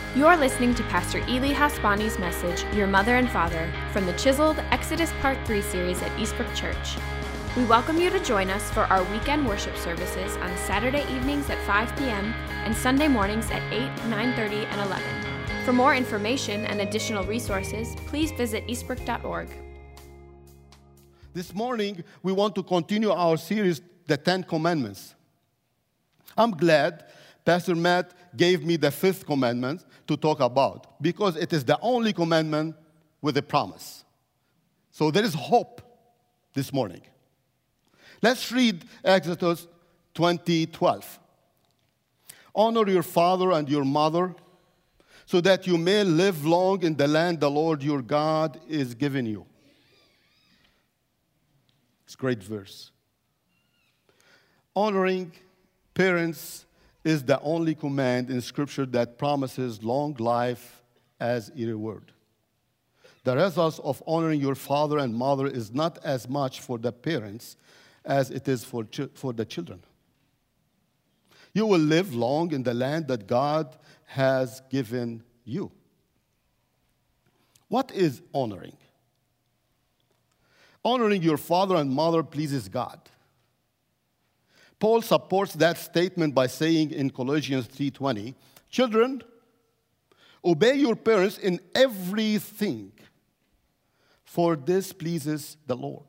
You're listening to Pastor Ely Hasbani's message, Your Mother and Father, from the Chiseled Exodus Part 3 series at Eastbrook Church. We welcome you to join us for our weekend worship services on Saturday evenings at 5 p.m. and Sunday mornings at 8, 9:30, and 11. For more information and additional resources, please visit eastbrook.org. This morning, we want to continue our series, The Ten Commandments. I'm glad Pastor Matt gave me the fifth commandment to talk about because it is the only commandment with a promise. So there is hope this morning. Let's read Exodus 20:12. Honor your father and your mother so that you may live long in the land the Lord your God is giving you. It's a great verse. Honoring parents is the only command in Scripture that promises long life as a reward. The results of honoring your father and mother is not as much for the parents as it is for the children. You will live long in the land that God has given you. What is honoring? Honoring your father and mother pleases God. Paul supports that statement by saying in Colossians 3:20, "Children, obey your parents in everything, for this pleases the Lord."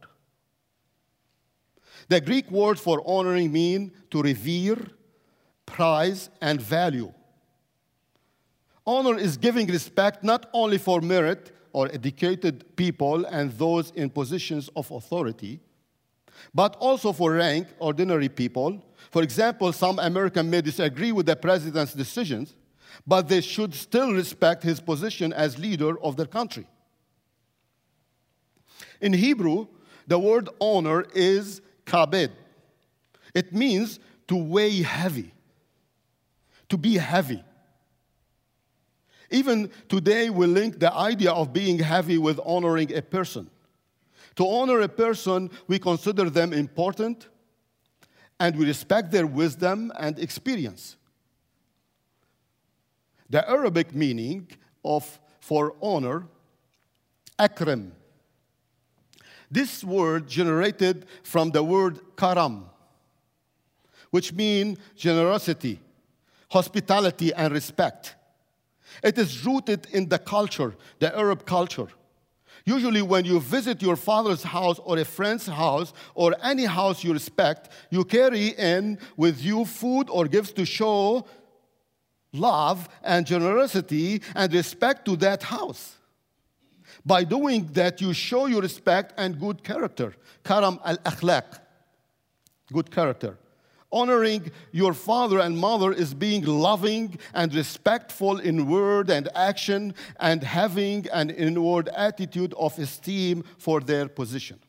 The Greek words for honoring mean to revere, prize, and value. Honor is giving respect not only for merit or educated people and those in positions of authority, but also for rank, ordinary people. For example, some Americans may disagree with the president's decisions, but they should still respect his position as leader of their country. In Hebrew, the word honor is kabed. It means to weigh heavy, to be heavy. Even today, we link the idea of being heavy with honoring a person. To honor a person, we consider them important, and we respect their wisdom and experience. The Arabic meaning for honor, akram. This word generated from the word karam, which means generosity, hospitality, and respect. It is rooted in the culture, the Arab culture. Usually when you visit your father's house or a friend's house or any house you respect, you carry in with you food or gifts to show love and generosity and respect to that house. By doing that, you show your respect and good character. Karam al-akhlaq, good character. Honoring your father and mother is being loving and respectful in word and action and having an inward attitude of esteem for their position.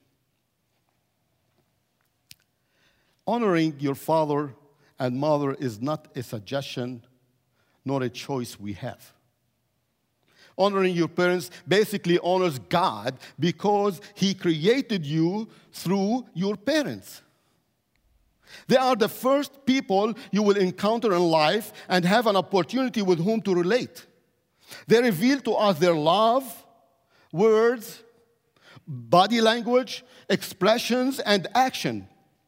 Honoring your father and mother is not a suggestion nor a choice we have. Honoring your parents basically honors God because He created you through your parents. They are the first people you will encounter in life and have an opportunity with whom to relate. They reveal to us their love, words, body language, expressions, and action.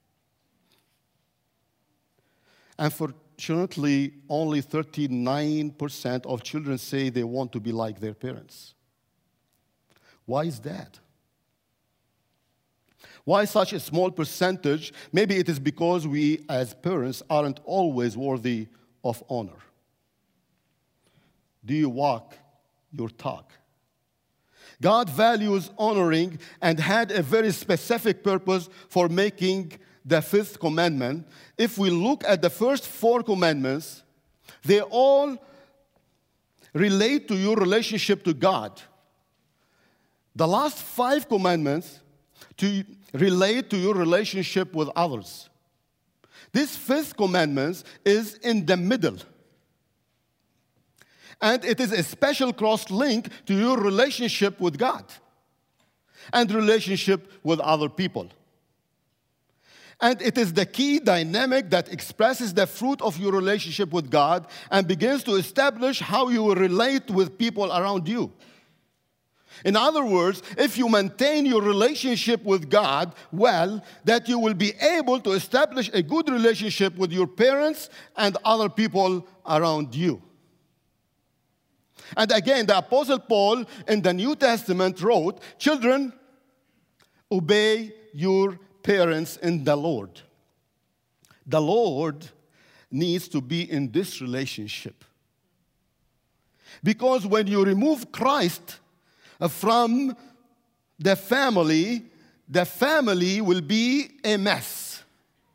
Unfortunately, only 39% of children say they want to be like their parents. Why is that? Why such a small percentage? Maybe it is because we as parents aren't always worthy of honor. Do you walk your talk? God values honoring and had a very specific purpose for making the fifth commandment. If we look at the first four commandments, they all relate to your relationship to God. The last five commandments to relate to your relationship with others. This fifth commandment is in the middle. And it is a special cross-link to your relationship with God and relationship with other people. And it is the key dynamic that expresses the fruit of your relationship with God and begins to establish how you will relate with people around you. In other words, if you maintain your relationship with God well, that you will be able to establish a good relationship with your parents and other people around you. And again, the Apostle Paul in the New Testament wrote, "Children, obey your parents in the Lord." The Lord needs to be in this relationship. Because when you remove Christ from the family will be a mess.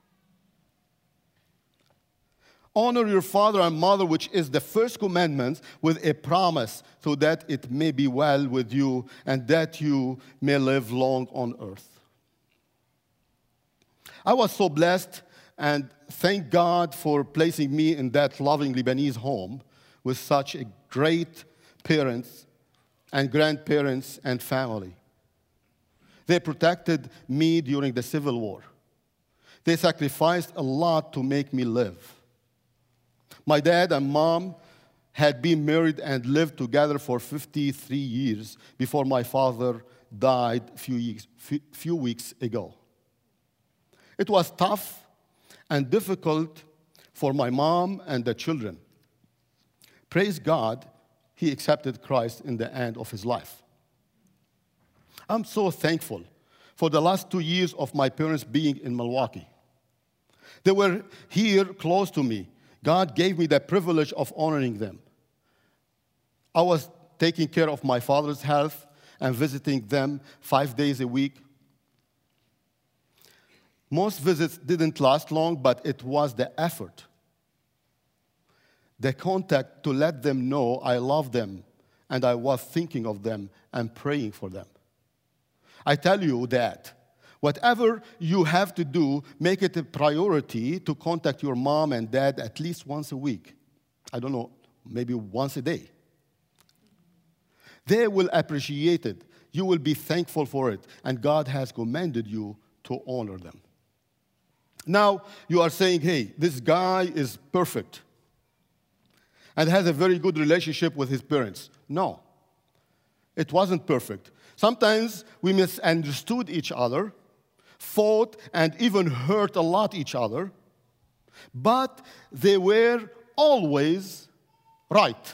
Honor your father and mother, which is the first commandment, with a promise, so that it may be well with you and that you may live long on earth. I was so blessed, and thank God for placing me in that loving Lebanese home with such a great parents and grandparents and family. They protected me during the Civil War. They sacrificed a lot to make me live. My dad and mom had been married and lived together for 53 years before my father died few weeks ago. It was tough and difficult for my mom and the children. Praise God, he accepted Christ in the end of his life. I'm so thankful for the last 2 years of my parents being in Milwaukee. They were here close to me. God gave me the privilege of honoring them. I was taking care of my father's health and visiting them 5 days a week. Most visits didn't last long, but it was the effort, the contact to let them know I love them and I was thinking of them and praying for them. I tell you that whatever you have to do, make it a priority to contact your mom and dad at least once a week. I don't know, maybe once a day. They will appreciate it. You will be thankful for it, and God has commanded you to honor them. Now, you are saying, hey, this guy is perfect and has a very good relationship with his parents. No, it wasn't perfect. Sometimes we misunderstood each other, fought, and even hurt a lot each other, but they were always right.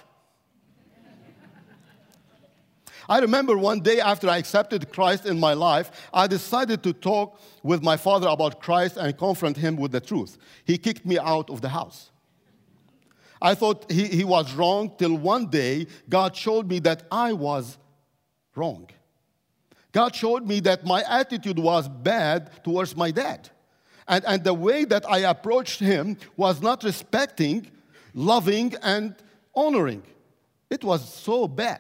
I remember one day after I accepted Christ in my life, I decided to talk with my father about Christ and confront him with the truth. He kicked me out of the house. I thought he was wrong till one day God showed me that I was wrong. God showed me that my attitude was bad towards my dad. And the way that I approached him was not respecting, loving, and honoring. It was so bad.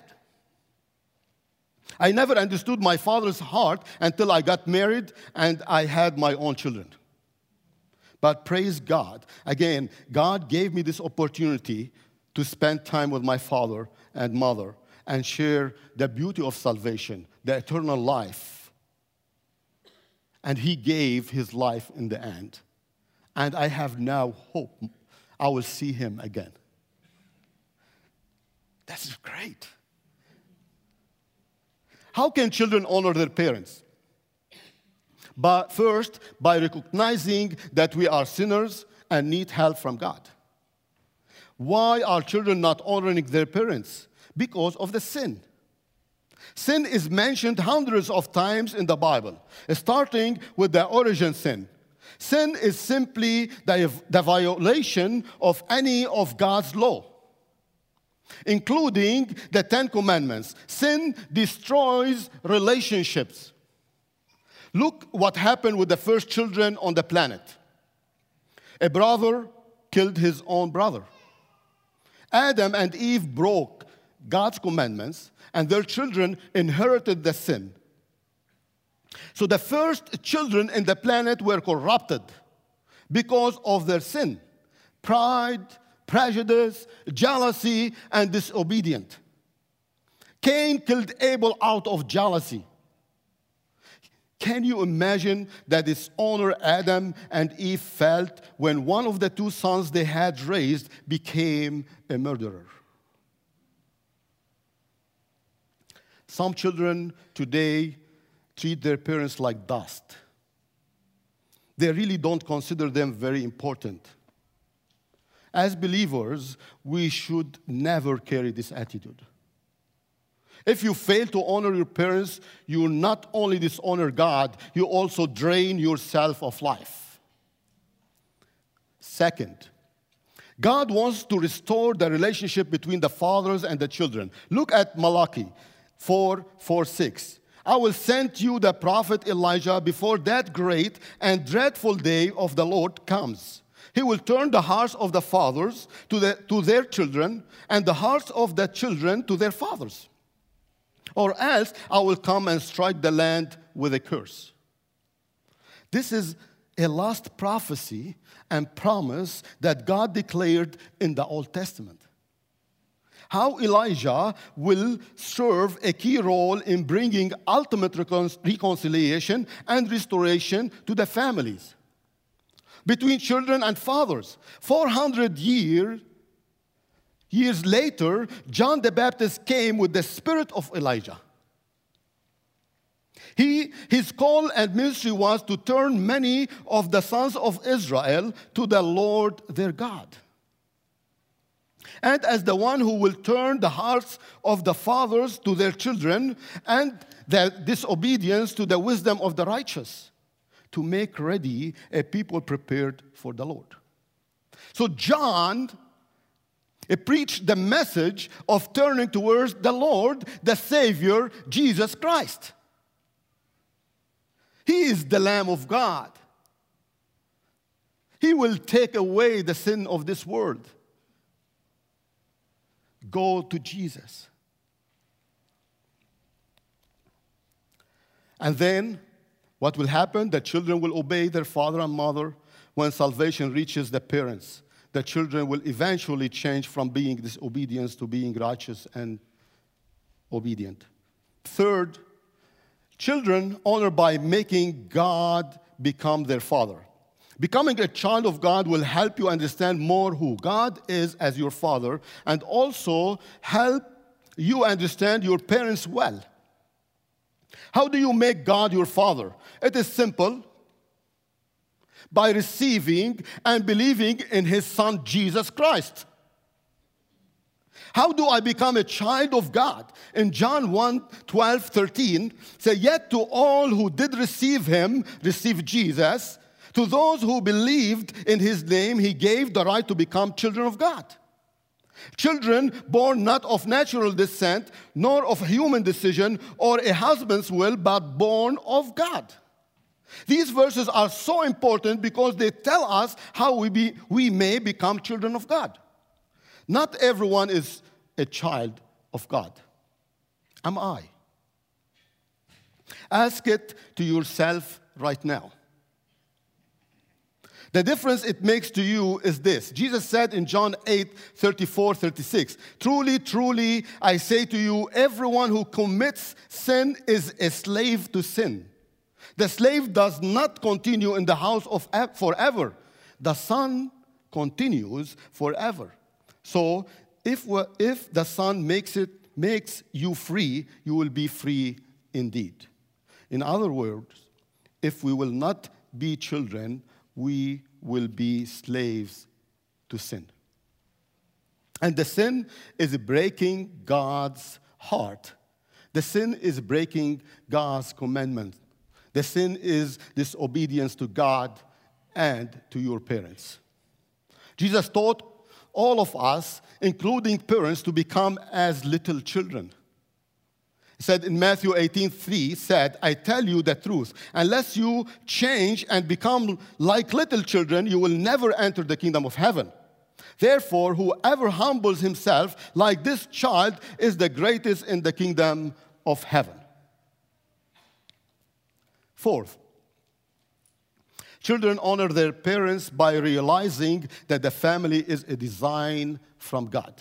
I never understood my father's heart until I got married and I had my own children. But praise God, again, God gave me this opportunity to spend time with my father and mother and share the beauty of salvation, the eternal life. And he gave his life in the end. And I have now hope I will see him again. That's great. How can children honor their parents? But first, by recognizing that we are sinners and need help from God. Why are children not honoring their parents? Because of the sin. Sin is mentioned hundreds of times in the Bible, starting with the origin sin. Sin is simply the violation of any of God's law, including the 10 Commandments. Sin destroys relationships. Look what happened with the first children on the planet. A brother killed his own brother. Adam and Eve broke God's commandments, and their children inherited the sin. So the first children in the planet were corrupted because of their sin. Pride, prejudice, jealousy, and disobedience. Cain killed Abel out of jealousy. Can you imagine the dishonor Adam and Eve felt when one of the two sons they had raised became a murderer? Some children today treat their parents like dust. They really don't consider them very important. As believers, we should never carry this attitude. If you fail to honor your parents, you not only dishonor God, you also drain yourself of life. Second, God wants to restore the relationship between the fathers and the children. Look at Malachi 4:6. I will send you the prophet Elijah before that great and dreadful day of the Lord comes. He will turn the hearts of the fathers to their children, and the hearts of the children to their fathers. Or else I will come and strike the land with a curse. This is a last prophecy and promise that God declared in the Old Testament. How Elijah will serve a key role in bringing ultimate reconciliation and restoration to the families between children and fathers. 400 years later, John the Baptist came with the spirit of Elijah. His call and ministry was to turn many of the sons of Israel to the Lord their God. And as the one who will turn the hearts of the fathers to their children and their disobedience to the wisdom of the righteous, to make ready a people prepared for the Lord. So John preached the message of turning towards the Lord, the Savior, Jesus Christ. He is the Lamb of God. He will take away the sin of this world. Go to Jesus. And then, what will happen? The children will obey their father and mother. When salvation reaches the parents, the children will eventually change from being disobedient to being righteous and obedient. Third, children honor by making God become their father. Becoming a child of God will help you understand more who God is as your father, and also help you understand your parents well. How do you make God your father? It is simple. By receiving and believing in his son, Jesus Christ. How do I become a child of God? In John 1:12-13, say, yet to all who did receive him, receive Jesus, to those who believed in his name, he gave the right to become children of God. Children born not of natural descent, nor of human decision or a husband's will, but born of God. These verses are so important because they tell us how we may become children of God. Not everyone is a child of God. Am I? Ask it to yourself right now. The difference it makes to you is this. Jesus said in John 8:34-36, truly, truly, I say to you, everyone who commits sin is a slave to sin. The slave does not continue in the house of forever. The son continues forever. So if the son makes you free, you will be free indeed. In other words, if we will not be children, we will be slaves to sin. And the sin is breaking God's heart. The sin is breaking God's commandment. The sin is disobedience to God and to your parents. Jesus taught all of us, including parents, to become as little children. He said in Matthew 18:3, said, I tell you the truth, unless you change and become like little children, you will never enter the kingdom of heaven. Therefore, whoever humbles himself like this child is the greatest in the kingdom of heaven. Fourth, children honor their parents by realizing that the family is a design from God.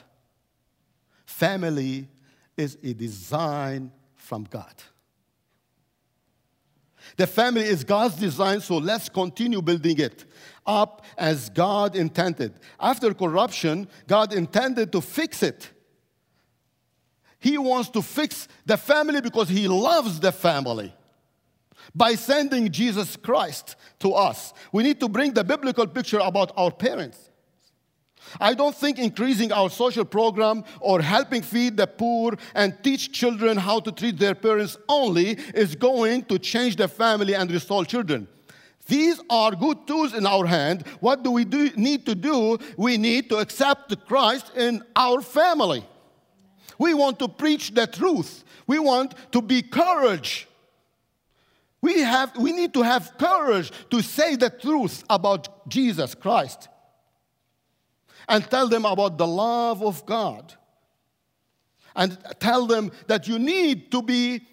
Family is a design from God. The family is God's design, so let's continue building it up as God intended. After corruption, God intended to fix it. He wants to fix the family because He loves the family. By sending Jesus Christ to us, we need to bring the biblical picture about our parents. I don't think increasing our social program or helping feed the poor and teach children how to treat their parents only is going to change the family and restore children. These are good tools in our hand. What do we need to do? We need to accept Christ in our family. We want to preach the truth. We want to be courage. We need to have courage to say the truth about Jesus Christ and tell them about the love of God and tell them that you need to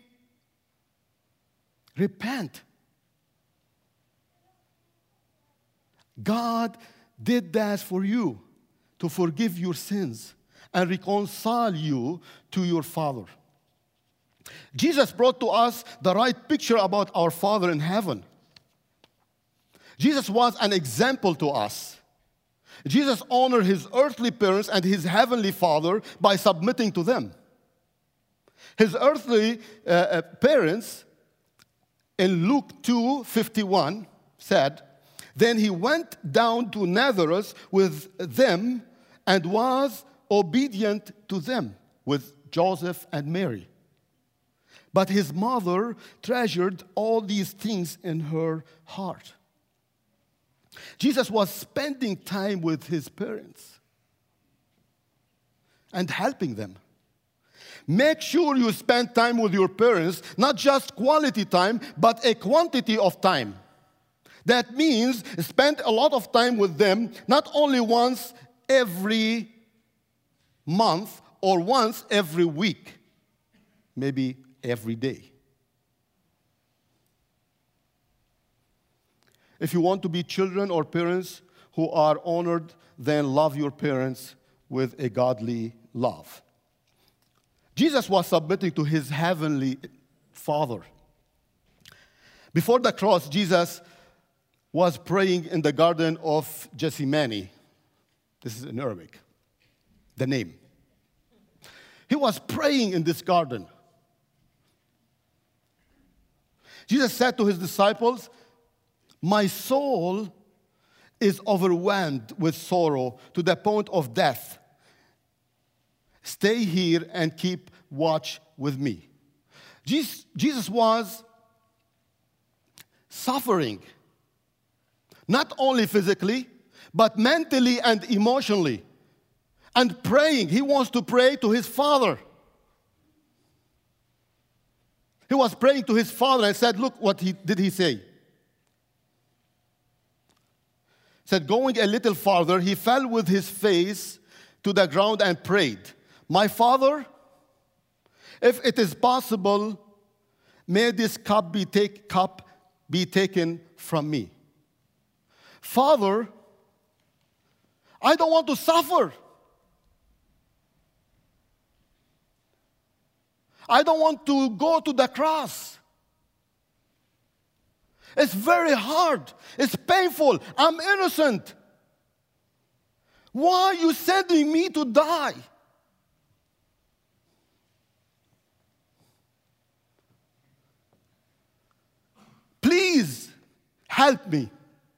repent. God did that for you to forgive your sins and reconcile you to your Father. Jesus brought to us the right picture about our Father in heaven. Jesus was an example to us. Jesus honored His earthly parents and His heavenly Father by submitting to them. His earthly parents, in Luke 2:51, said, "Then He went down to Nazareth with them and was obedient to them," with Joseph and Mary. But His mother treasured all these things in her heart. Jesus was spending time with His parents and helping them. Make sure you spend time with your parents, not just quality time, but a quantity of time. That means spend a lot of time with them, not only once every month or once every week, maybe every day. If you want to be children or parents who are honored, then love your parents with a godly love. Jesus was submitting to His heavenly Father. Before the cross, Jesus was praying in the Garden of Gethsemane. This is in Arabic, the name. He was praying in this garden. Jesus said to His disciples, "My soul is overwhelmed with sorrow to the point of death. Stay here and keep watch with me." Jesus was suffering, not only physically, but mentally and emotionally, and praying. He wants to pray to His Father. He was praying to His Father and said, look what he say. He said, going a little farther, He fell with His face to the ground and prayed, "My Father, if it is possible, may this cup be taken from me. Father, I don't want to suffer. I don't want to go to the cross. It's very hard. It's painful. I'm innocent. Why are you sending me to die?" Please help me.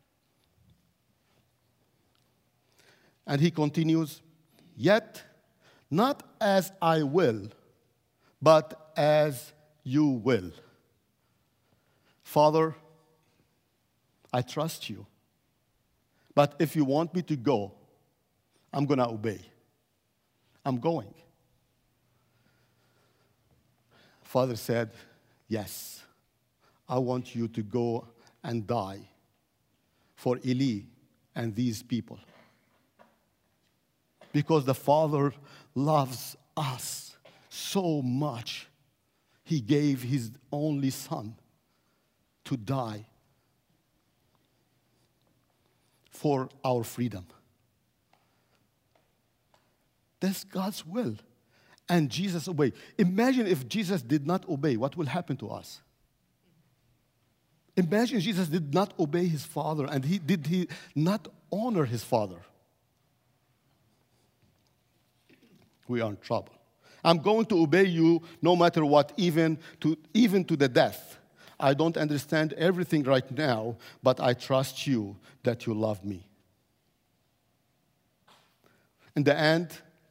And He continues, "Yet not as I will, but as you will. Father, I trust you. But if you want me to go, I'm going to obey. I'm going." Father said, "Yes, I want you to go and die for Eli and these people. Because the Father loves us so much, He gave His only Son to die for our freedom." That's God's will. And Jesus obeyed. Imagine if Jesus did not obey, what will happen to us? Imagine Jesus did not obey his Father, and he not honor his Father. We are in trouble. I'm going to obey you no matter what, even to the death. I don't understand everything right now, but I trust you that you love me. In the end,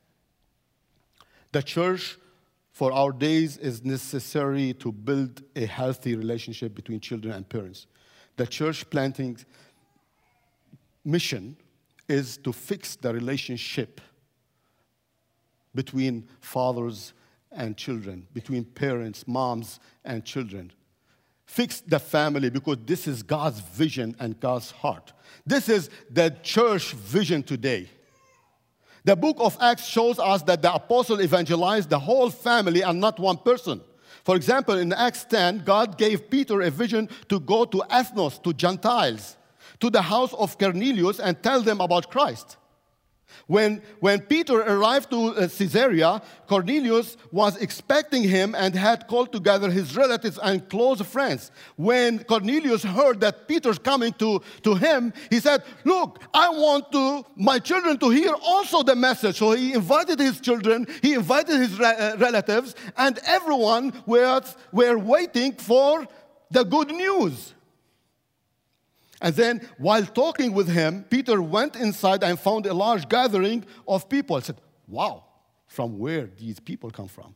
the church for our days is necessary to build a healthy relationship between children and parents. The church planting mission is to fix the relationship between fathers and children, between parents, moms, and children. Fix the family, because this is God's vision and God's heart. This is the church vision today. The book of Acts shows us that the apostle evangelized the whole family and not one person. For example, in Acts 10, God gave Peter a vision to go to ethnos, to Gentiles, to the house of Cornelius and tell them about Christ. When Peter arrived to Caesarea, Cornelius was expecting him and had called together his relatives and close friends. When Cornelius heard that Peter's coming to him, he said, "Look, I want my children to hear also the message." So he invited his children, he invited his relatives, and everyone were waiting for the good news. And then, while talking with him, Peter went inside and found a large gathering of people. He said, "Wow, from where these people come from?"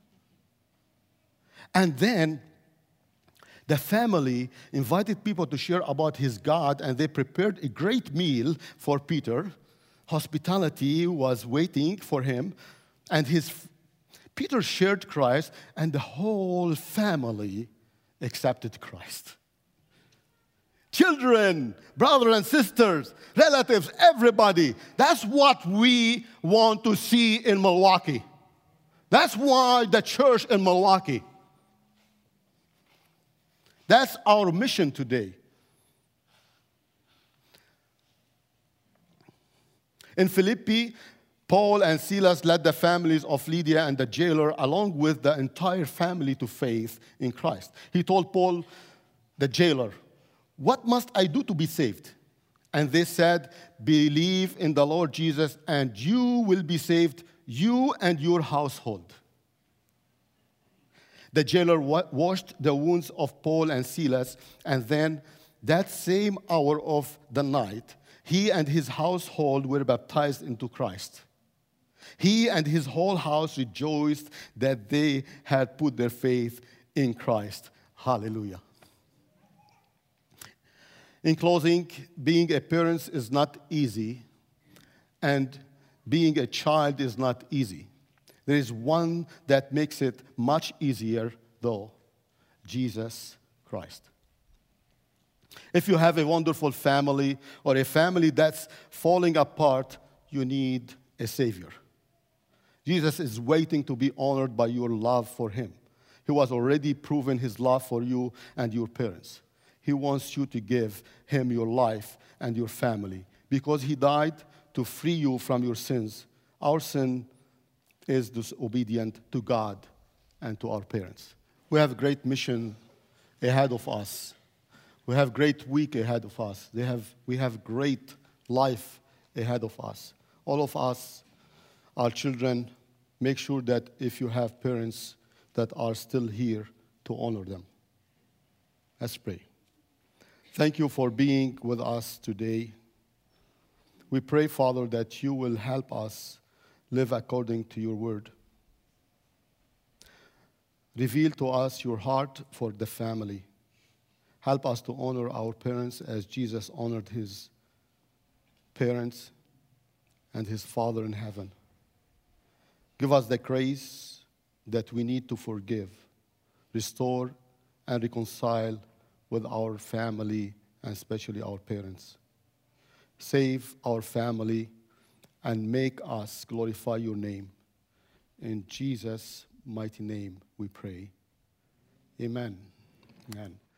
And then, the family invited people to share about his God, and they prepared a great meal for Peter. Hospitality was waiting for him, and Peter shared Christ, and the whole family accepted Christ. Children, brothers and sisters, relatives, everybody. That's what we want to see in Milwaukee. That's why the church in Milwaukee. That's our mission today. In Philippi, Paul and Silas led the families of Lydia and the jailer, along with the entire family, to faith in Christ. He told Paul, the jailer, "What must I do to be saved?" And they said, "Believe in the Lord Jesus, and you will be saved, you and your household." The jailer washed the wounds of Paul and Silas, and then that same hour of the night, he and his household were baptized into Christ. He and his whole house rejoiced that they had put their faith in Christ. Hallelujah. In closing, being a parent is not easy, and being a child is not easy. There is one that makes it much easier, though: Jesus Christ. If you have a wonderful family or a family that's falling apart, you need a Savior. Jesus is waiting to be honored by your love for him. He was already proven his love for you and your parents. He wants you to give him your life and your family, because he died to free you from your sins. Our sin is disobedient to God and to our parents. We have a great mission ahead of us. We have a great week ahead of us. We have great life ahead of us. All of us, our children, make sure that if you have parents that are still here, to honor them. Let's pray. Thank you for being with us today. We pray, Father, that you will help us live according to your word. Reveal to us your heart for the family. Help us to honor our parents as Jesus honored his parents and his Father in heaven. Give us the grace that we need to forgive, restore, and reconcile with our family, and especially our parents. Save our family and make us glorify your name. In Jesus' mighty name we pray. Amen. Amen.